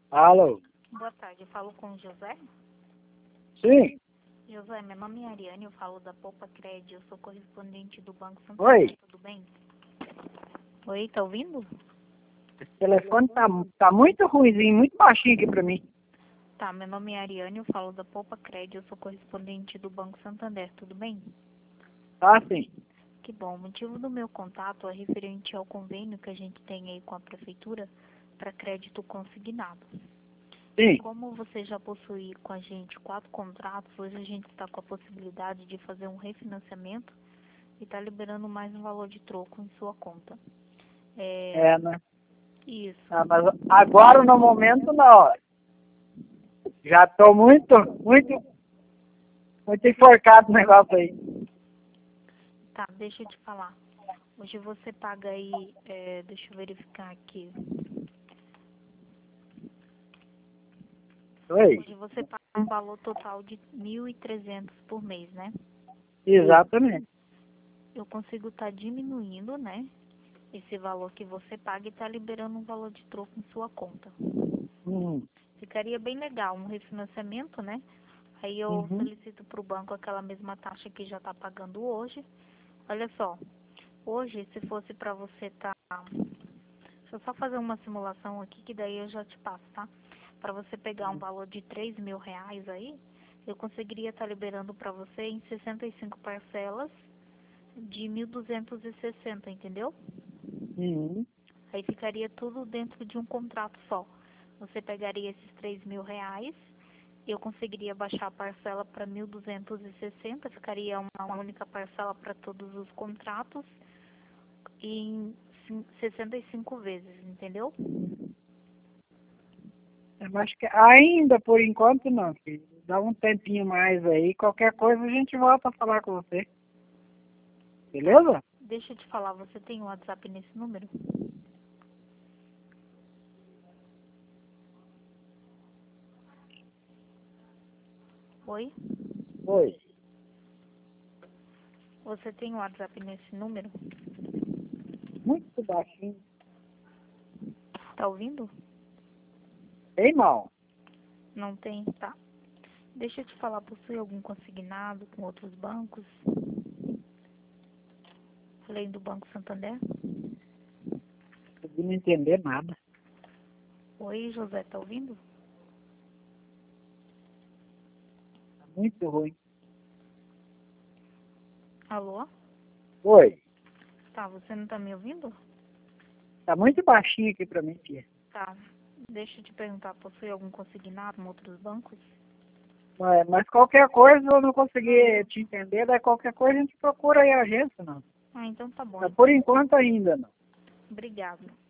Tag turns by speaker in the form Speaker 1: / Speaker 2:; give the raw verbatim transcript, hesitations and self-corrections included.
Speaker 1: Alô?
Speaker 2: Boa tarde, eu falo com o José.
Speaker 1: Sim?
Speaker 2: José, meu nome é Ariane, eu falo da Poupa Cred, eu sou correspondente do Banco
Speaker 1: Oi?
Speaker 2: Santander, tudo bem? Oi, tá ouvindo?
Speaker 1: Esse telefone tá, tá muito ruimzinho, muito baixinho aqui pra mim.
Speaker 2: Tá, meu nome é Ariane, eu falo da Poupa Cred, eu sou correspondente do Banco Santander, tudo bem?
Speaker 1: Tá sim.
Speaker 2: Que bom, o motivo do meu contato é referente ao convênio que a gente tem aí com a Prefeitura para crédito consignado.
Speaker 1: Sim.
Speaker 2: Como você já possui com a gente quatro contratos, hoje a gente está com a possibilidade de fazer um refinanciamento e está liberando mais um valor de troco em sua conta. É,
Speaker 1: É, né?
Speaker 2: isso.
Speaker 1: Ah, mas agora no momento não. Já tô muito, muito, muito enforcado no negócio aí.
Speaker 2: Tá, deixa eu te falar. Hoje você paga aí, é, deixa eu verificar aqui.
Speaker 1: Oi?
Speaker 2: Hoje você paga um valor total de mil e trezentos por mês, né?
Speaker 1: Exatamente.
Speaker 2: Eu consigo estar diminuindo, né? Esse valor que você paga e tá liberando um valor de troco em sua conta.
Speaker 1: Uhum.
Speaker 2: Ficaria bem legal um refinanciamento, né? Aí eu
Speaker 1: Uhum.
Speaker 2: solicito para o banco aquela mesma taxa que já está pagando hoje. Olha só, hoje se fosse para você tá, deixa eu só fazer uma simulação aqui que daí eu já te passo, tá? Para você pegar um valor de três mil reais aí, eu conseguiria estar liberando para você em sessenta e cinco parcelas de mil duzentos e sessenta, entendeu?
Speaker 1: Uhum.
Speaker 2: Aí ficaria tudo dentro de um contrato só. Você pegaria esses três mil reais, eu conseguiria baixar a parcela para mil duzentos e sessenta, ficaria uma única parcela para todos os contratos em sessenta e cinco vezes, entendeu?
Speaker 1: Eu acho que ainda por enquanto não, filho. Dá um tempinho mais aí. Qualquer coisa a gente volta a falar com você. Beleza?
Speaker 2: Deixa eu te falar, você tem um WhatsApp nesse número? Oi?
Speaker 1: Oi.
Speaker 2: Você tem um WhatsApp nesse número?
Speaker 1: Muito baixinho.
Speaker 2: Tá ouvindo?
Speaker 1: Bem mal.
Speaker 2: Não tem? Tá. Deixa eu te falar, possui algum consignado com outros bancos? Além do Banco Santander?
Speaker 1: Eu não entender nada.
Speaker 2: Oi, José, tá ouvindo?
Speaker 1: Tá muito ruim.
Speaker 2: Alô?
Speaker 1: Oi.
Speaker 2: Tá, você não tá me ouvindo?
Speaker 1: Tá muito baixinho aqui pra mim, tia.
Speaker 2: Tá. Deixa eu te perguntar, possui algum consignado com outros bancos?
Speaker 1: Mas, mas qualquer coisa eu não consegui te entender, daí qualquer coisa a gente procura aí a agência, não.
Speaker 2: Ah, então tá bom.
Speaker 1: Mas por enquanto ainda não.
Speaker 2: Obrigado.